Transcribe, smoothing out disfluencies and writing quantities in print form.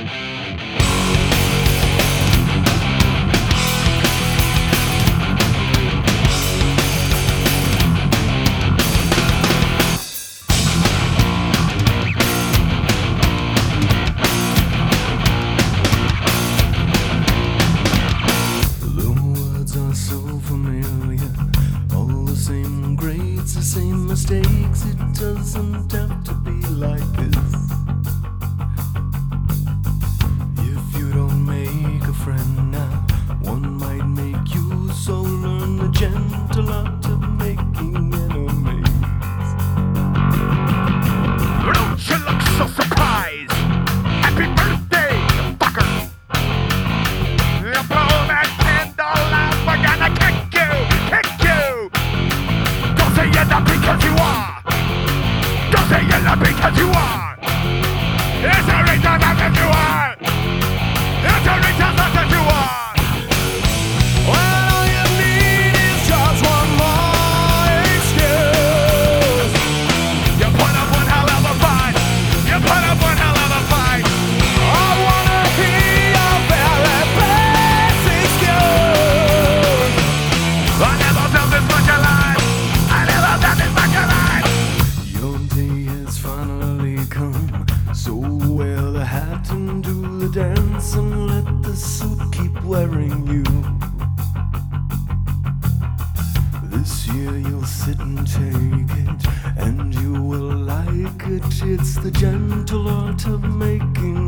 The same mistakes, it doesn't have to be like this. If you don't make a friend now, one might make you, so learn the gentle art of making enemies. Don't you look so surprised? Happy birthday, you fucker! You blow that candle out, we're gonna kick you! Don't say you're not because you are! Don't say you're not because you are! It's a reason that you are! It's a reason that you are! Well, all you need is just one more excuse. You put up one hell of a fight. You put up one hell of a fight. I wanna hear your very best excuse. I never felt this much alive. I never felt this much alive. Your day has finally come, so wear the hat and do the dance and let the suit keep wearing you. This year you'll sit and take it, and you will like it. It's the gentle art of making